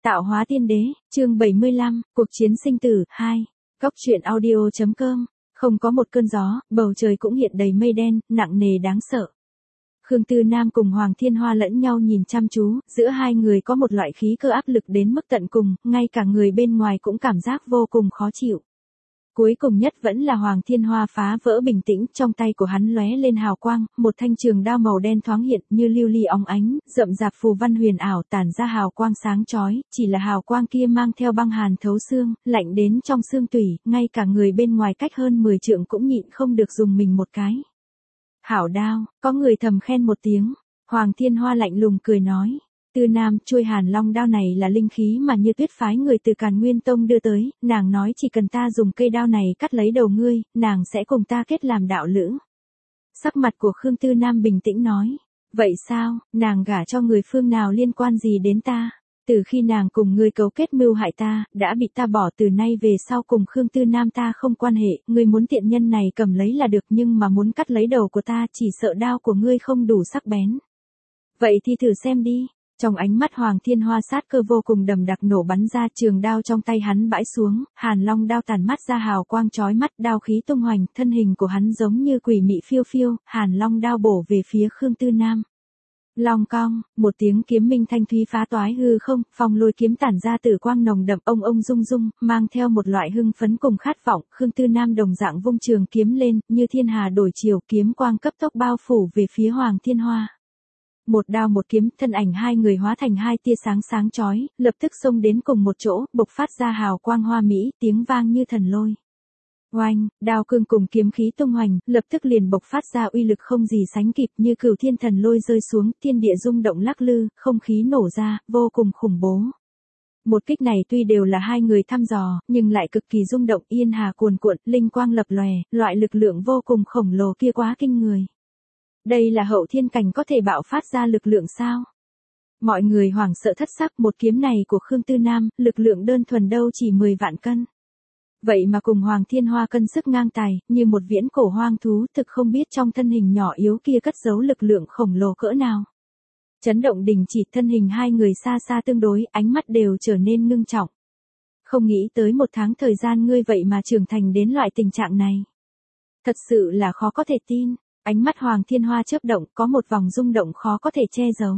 Tạo hóa tiên đế, chương 75, cuộc chiến sinh tử, 2. Góc truyện audio.com. Không có một cơn gió, bầu trời cũng hiện đầy mây đen, nặng nề đáng sợ. Khương Tư Nam cùng Hoàng Thiên Hoa lẫn nhau nhìn chăm chú, giữa hai người có một loại khí cơ áp lực đến mức tận cùng, ngay cả người bên ngoài cũng cảm giác vô cùng khó chịu. Cuối cùng nhất vẫn là Hoàng Thiên Hoa phá vỡ bình tĩnh, trong tay của hắn lóe lên hào quang, một thanh trường đao màu đen thoáng hiện như lưu ly óng ánh, rậm rạp phù văn huyền ảo tản ra hào quang sáng chói, chỉ là hào quang kia mang theo băng hàn thấu xương, lạnh đến trong xương tủy, ngay cả người bên ngoài cách hơn 10 trượng cũng nhịn không được dùng mình một cái. Hảo đao, có người thầm khen một tiếng, Hoàng Thiên Hoa lạnh lùng cười nói. Tư Nam, chuôi Hàn Long đao này là linh khí mà Như Tuyết phái người từ Càn Nguyên Tông đưa tới, nàng nói chỉ cần ta dùng cây đao này cắt lấy đầu ngươi, nàng sẽ cùng ta kết làm đạo lữ. Sắc mặt của Khương Tư Nam bình tĩnh nói, vậy sao, nàng gả cho người phương nào liên quan gì đến ta? Từ khi nàng cùng ngươi cấu kết mưu hại ta, đã bị ta bỏ, từ nay về sau cùng Khương Tư Nam ta không quan hệ, ngươi muốn tiện nhân này cầm lấy là được, nhưng mà muốn cắt lấy đầu của ta chỉ sợ đao của ngươi không đủ sắc bén. Vậy thì thử xem đi. Trong ánh mắt Hoàng Thiên Hoa sát cơ vô cùng đầm đặc nổ bắn ra, trường đao trong tay hắn bãi xuống, Hàn Long đao tản mắt ra hào quang chói mắt, đao khí tung hoành, thân hình của hắn giống như quỷ mị phiêu phiêu, Hàn Long đao bổ về phía Khương Tư Nam. Long cong, một tiếng kiếm minh thanh thúy phá toái hư không, phong lôi kiếm tản ra tử quang nồng đậm, ông rung rung, mang theo một loại hưng phấn cùng khát vọng, Khương Tư Nam đồng dạng vung trường kiếm lên, như thiên hà đổi chiều, kiếm quang cấp tốc bao phủ về phía Hoàng Thiên Hoa. Một đao một kiếm, thân ảnh hai người hóa thành hai tia sáng sáng chói, lập tức xông đến cùng một chỗ, bộc phát ra hào quang hoa mỹ, tiếng vang như thần lôi. Oanh, đao cương cùng kiếm khí tung hoành, lập tức liền bộc phát ra uy lực không gì sánh kịp, như cửu thiên thần lôi rơi xuống, thiên địa rung động lắc lư, không khí nổ ra, vô cùng khủng bố. Một kích này tuy đều là hai người thăm dò, nhưng lại cực kỳ rung động, yên hà cuồn cuộn, linh quang lập lòe, loại lực lượng vô cùng khổng lồ kia quá kinh người. Đây là hậu thiên cảnh có thể bạo phát ra lực lượng sao? Mọi người hoảng sợ thất sắc, một kiếm này của Khương Tư Nam, lực lượng đơn thuần đâu chỉ 10 vạn cân. Vậy mà cùng Hoàng Thiên Hoa cân sức ngang tài, như một viễn cổ hoang thú, thực không biết trong thân hình nhỏ yếu kia cất giấu lực lượng khổng lồ cỡ nào. Chấn động đình chỉ, thân hình hai người xa xa tương đối, ánh mắt đều trở nên ngưng trọng. Không nghĩ tới một tháng thời gian ngươi vậy mà trưởng thành đến loại tình trạng này. Thật sự là khó có thể tin. Ánh mắt Hoàng Thiên Hoa chớp động, có một vòng rung động khó có thể che giấu.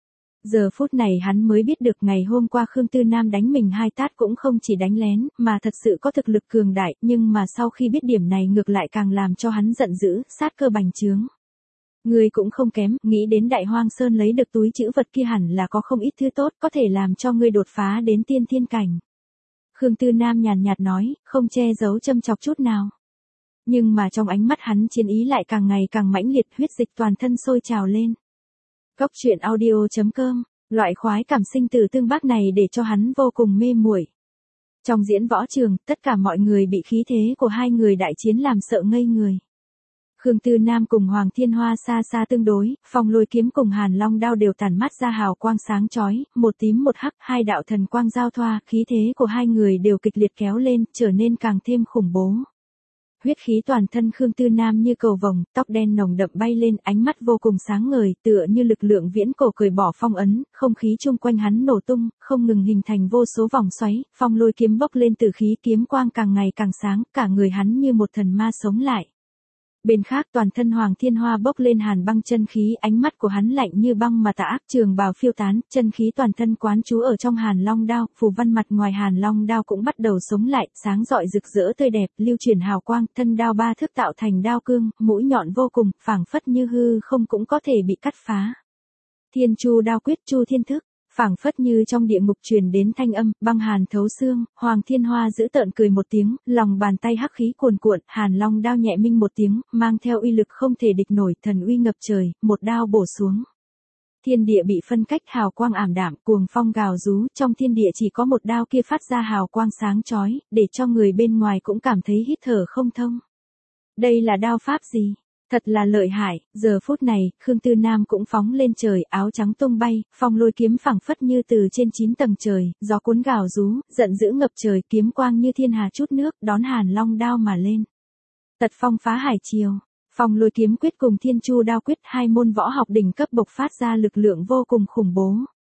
Giờ phút này hắn mới biết được ngày hôm qua Khương Tư Nam đánh mình hai tát cũng không chỉ đánh lén, mà thật sự có thực lực cường đại, nhưng mà sau khi biết điểm này ngược lại càng làm cho hắn giận dữ, sát cơ bành trướng. Ngươi cũng không kém, nghĩ đến Đại Hoang Sơn lấy được túi trữ vật kia hẳn là có không ít thứ tốt, có thể làm cho ngươi đột phá đến tiên thiên cảnh. Khương Tư Nam nhàn nhạt nói, không che giấu châm chọc chút nào. Nhưng mà trong ánh mắt hắn chiến ý lại càng ngày càng mãnh liệt, huyết dịch toàn thân sôi trào lên. Góc truyện audio.com, loại khoái cảm sinh tử tương bác này để cho hắn vô cùng mê muội. Trong diễn võ trường, tất cả mọi người bị khí thế của hai người đại chiến làm sợ ngây người. Khương Tư Nam cùng Hoàng Thiên Hoa xa xa tương đối, phong lôi kiếm cùng Hàn Long đao đều tản mắt ra hào quang sáng chói, một tím một hắc, hai đạo thần quang giao thoa, khí thế của hai người đều kịch liệt kéo lên, trở nên càng thêm khủng bố. Huyết khí toàn thân Khương Tư Nam như cầu vồng, tóc đen nồng đậm bay lên, ánh mắt vô cùng sáng ngời, tựa như lực lượng viễn cổ cởi bỏ phong ấn, không khí chung quanh hắn nổ tung, không ngừng hình thành vô số vòng xoáy, phong lôi kiếm bốc lên từ khí, kiếm quang càng ngày càng sáng, cả người hắn như một thần ma sống lại. Bên khác toàn thân Hoàng Thiên Hoa bốc lên hàn băng chân khí, ánh mắt của hắn lạnh như băng mà tà ác, trường bào phiêu tán, chân khí toàn thân quán trú ở trong Hàn Long đao, phù văn mặt ngoài Hàn Long đao cũng bắt đầu sống lại, sáng rọi rực rỡ tươi đẹp, lưu chuyển hào quang, thân đao ba thước tạo thành đao cương, mũi nhọn vô cùng, phảng phất như hư không cũng có thể bị cắt phá. Thiên Chu đao quyết, Chu Thiên thức. Phảng phất như trong địa ngục truyền đến thanh âm, băng hàn thấu xương, Hoàng Thiên Hoa giữ tợn cười một tiếng, lòng bàn tay hắc khí cuồn cuộn, Hàn Long đao nhẹ minh một tiếng, mang theo uy lực không thể địch nổi, thần uy ngập trời, một đao bổ xuống. Thiên địa bị phân cách, hào quang ảm đạm, cuồng phong gào rú, trong thiên địa chỉ có một đao kia phát ra hào quang sáng chói, để cho người bên ngoài cũng cảm thấy hít thở không thông. Đây là đao pháp gì? Thật là lợi hại, giờ phút này, Khương Tư Nam cũng phóng lên trời, áo trắng tung bay, phong lôi kiếm phảng phất như từ trên 9 tầng trời, gió cuốn gào rú, giận dữ ngập trời, kiếm quang như thiên hà chút nước, đón Hàn Long đao mà lên. Tật phong phá hải triều, phong lôi kiếm quyết cùng Thiên Chu đao quyết, hai môn võ học đỉnh cấp bộc phát ra lực lượng vô cùng khủng bố.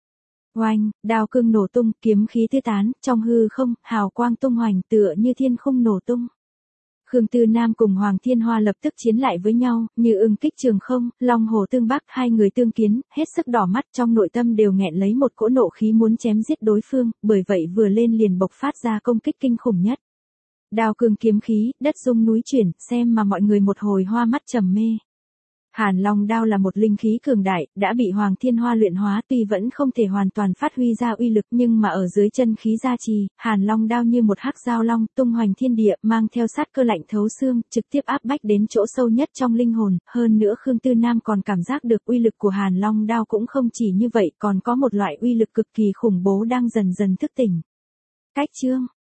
Oanh, đao cương nổ tung, kiếm khí tứ tán, trong hư không, hào quang tung hoành tựa như thiên khung nổ tung. Khương Tư Nam cùng Hoàng Thiên Hoa lập tức chiến lại với nhau, như ưng kích trường không, long hồ tương bắc, hai người tương kiến, hết sức đỏ mắt, trong nội tâm đều nghẹn lấy một cỗ nộ khí muốn chém giết đối phương, bởi vậy vừa lên liền bộc phát ra công kích kinh khủng nhất. Đao cương kiếm khí, đất rung núi chuyển, xem mà mọi người một hồi hoa mắt trầm mê. Hàn Long đao là một linh khí cường đại, đã bị Hoàng Thiên Hoa luyện hóa, tuy vẫn không thể hoàn toàn phát huy ra uy lực, nhưng mà ở dưới chân khí gia trì, Hàn Long đao như một hắc giao long, tung hoành thiên địa, mang theo sát cơ lạnh thấu xương, trực tiếp áp bách đến chỗ sâu nhất trong linh hồn, hơn nữa Khương Tư Nam còn cảm giác được uy lực của Hàn Long đao cũng không chỉ như vậy, còn có một loại uy lực cực kỳ khủng bố đang dần dần thức tỉnh. Cách chương